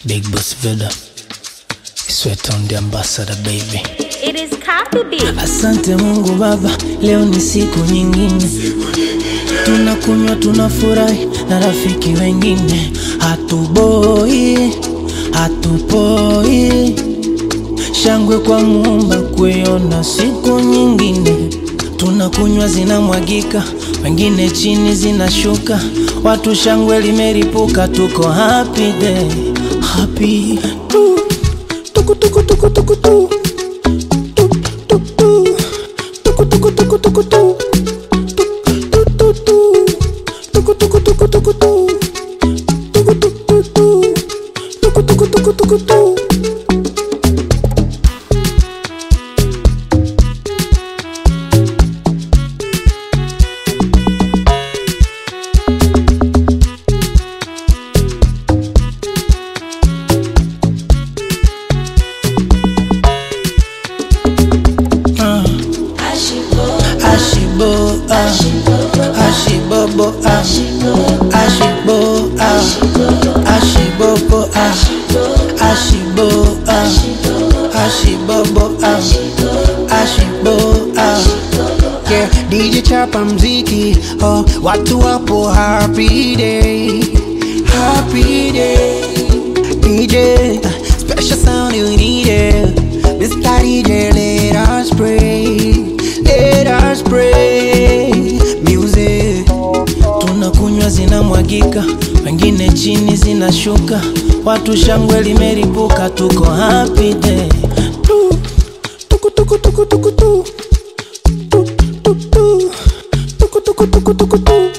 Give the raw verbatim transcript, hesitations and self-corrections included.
Big Boss Vida, sweat on the ambassador baby. It is Copy Beat. Asante Mungu Baba, leo ni siku nyingine. Tunakunywa tunafurahi na rafiki wengine. Hatuboi, hatupoi. Shangwe kwa Muumba kuiona siku nyingine. Tunakunywa zinamwagika, wengine chini zinashuka. Watu shangwe limeripuka, tuko happy day. Happy tu, tuku tuku tuku tuku tu. Tuku tuku tuku tuku tu. Tuku tuku tuku tuku tu. Tuku tuku tu. Tuku tuku tuku tuku tu. Ashibo, ashibobo, ashibo, ashibo, ashibobo, ashibo, ashibobo, ashibo. Yeah, D J chapa mziki, oh, watu wapo happy day, happy day. D J, uh, special sound you need it. Mister D J, let us pray, let us pray. Music. Tunakunywa zinamwagika, wengine chini zinashuka. Watu shangwe limeripuka, tuko happy day. Tuku tuku tuku tuku tu. Tuku tuku tuku tuku tuku tu.